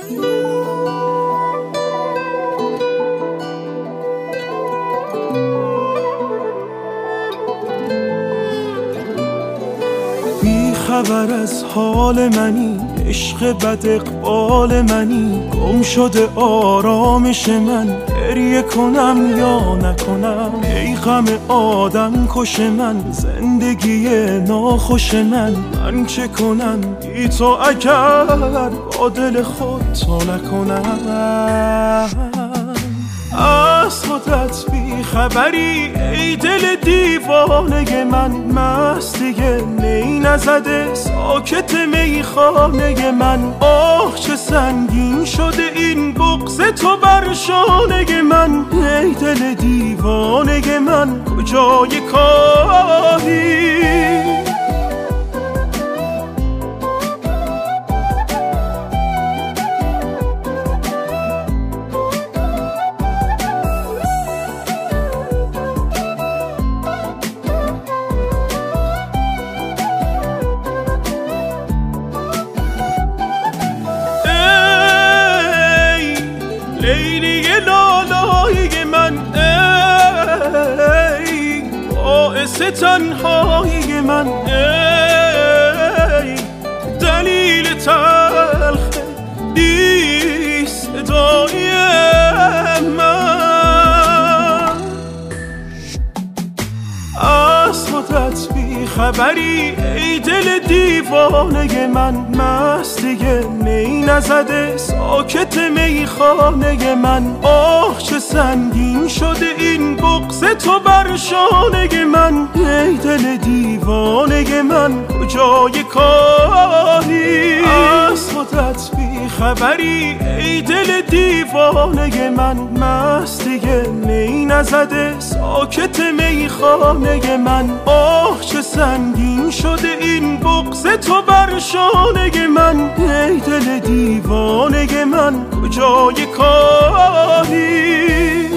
خبر از حال منی، عشق بد اقبال منی، گم شده آرامش من، گریه کنم یا نکنم، ای غم آدم کش من، زندگی ناخوش من چه کنم بی تو اگر با دل خود تا نکنم. از خودت بی خبری ای دل دیوانه من، مستی می نزده ساکت میخانه من، آه چه سنگین شده این بغض تو بر شانه من، ای دل دیوانه من کجای کاری. لیلی لالایی من، ای باعث تنهایی من، ای دلیل تلخ بی صدای من. از خودت بی خبری ای دل دیوانه من، مستی می نزده ساکت میخانه من، آه چه سنگین شده این بغض تو بر شانه من، ای دل دیوانه من کجای کاری. از خودت بی خبری ای دل دیوانه من، مستی می نزده ساکت میخانه من، آه چه سنگین شده این بغض تو بر شانه من، ای دل دیوانه من کجای کاری.